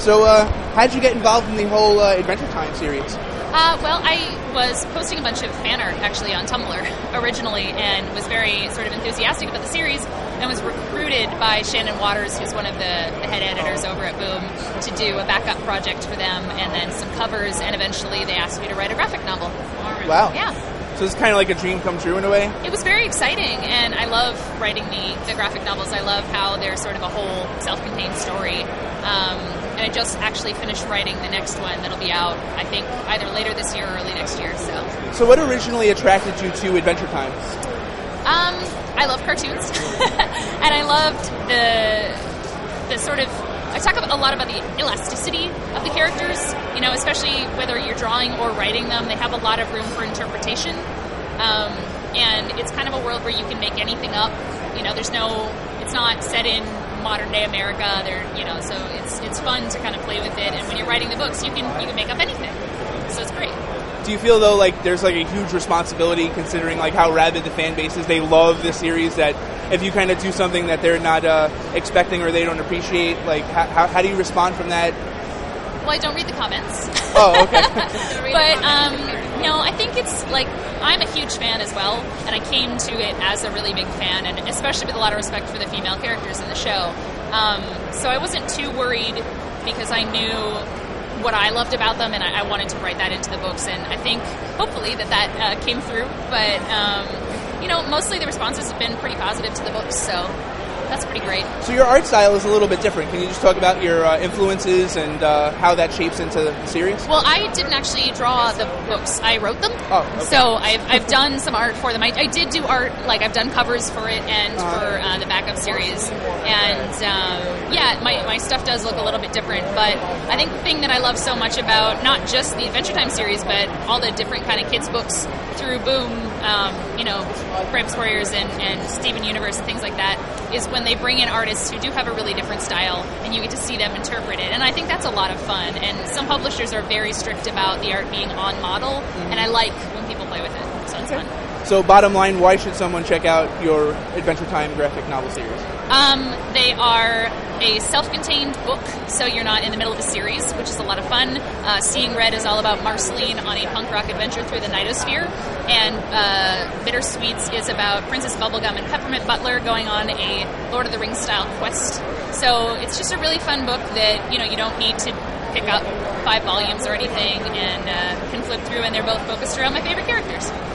So, how did you get involved in the whole Adventure Time series? Well, I was posting a bunch of fan art, actually, on Tumblr originally, and was very sort of enthusiastic about the series, and was recruited by Shannon Waters, who's one of the head editors over at Boom, to do a backup project for them, and then some covers, and eventually they asked me to write a graphic novel. Wow. Yeah. So it's kind of like a dream come true in a way? It was very exciting, and I love writing the graphic novels. I love how they're sort of a whole self-contained story. And I just actually finished writing the next one that'll be out, I think, either later this year or early next year. So what originally attracted you to Adventure Time? I love cartoons, and I loved the sort of... I talk a lot about the elasticity of the characters, especially whether you're drawing or writing them. They have a lot of room for interpretation, and it's kind of a world where you can make anything up. It's not set in modern day America. So it's fun to kind of play with it. And when you're writing the books, you can make up anything. So it's great. Do you feel though like there's like a huge responsibility considering like how rabid the fan base is? They love the series. That if you kind of do something that they're not expecting or they don't appreciate, like how do you respond from that? Well, I don't read the comments. Oh, okay. But I think it's like I'm a huge fan as well, and I came to it as a really big fan, and especially with a lot of respect for the female characters in the show. So I wasn't too worried because I knew what I loved about them, and I wanted to write that into the books, and I think hopefully that came through. But mostly the responses have been pretty positive to the books, so that's pretty great. So your art style is a little bit different. Can you just talk about your influences and how that shapes into the series? Well, I didn't actually draw the books. I wrote them. Oh, okay. So I've done some art for them. I did do art, like I've done covers for it and for the backup series. And my stuff does look a little bit different. But I think the thing that I love so much about not just the Adventure Time series, but all the different kind of kids books through Boom, Gramps Warriors and Steven Universe and things like that, is when they bring in artists who do have a really different style and you get to see them interpret it. And I think that's a lot of fun. And some publishers are very strict about the art being on model, and I like when people play with it. So it's fun. So bottom line, why should someone check out your Adventure Time graphic novel series? They are a self-contained book, so you're not in the middle of a series, which is a lot of fun. Seeing Red is all about Marceline on a punk rock adventure through the Nightosphere, and Bittersweets is about Princess Bubblegum and Peppermint Butler going on a Lord of the Rings style quest. So it's just a really fun book that you don't need to pick up 5 volumes or anything, and can flip through, and they're both focused around my favorite characters.